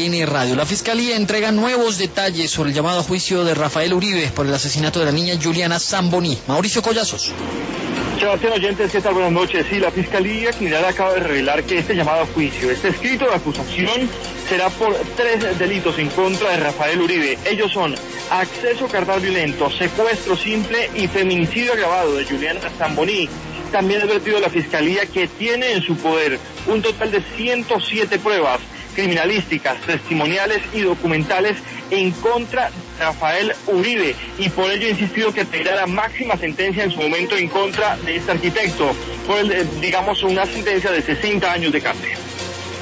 CNE Radio. La Fiscalía entrega nuevos detalles sobre el llamado a juicio de Rafael Uribe por el asesinato de la niña Juliana Zamboni. Mauricio Collazos. Sebastián, oyentes, ¿qué tal? Buenas noches. Sí, la Fiscalía Criminal acaba de revelar que este llamado a juicio, este escrito de acusación, será por 3 delitos en contra de Rafael Uribe. Ellos son acceso carnal violento, secuestro simple y feminicidio agravado de Juliana Zamboni. También ha advertido la Fiscalía que tiene en su poder un total de 107 pruebas criminalísticas, testimoniales y documentales en contra de Rafael Uribe, y por ello ha insistido que pedirá la máxima sentencia en su momento en contra de este arquitecto, por digamos una sentencia de 60 años de cárcel.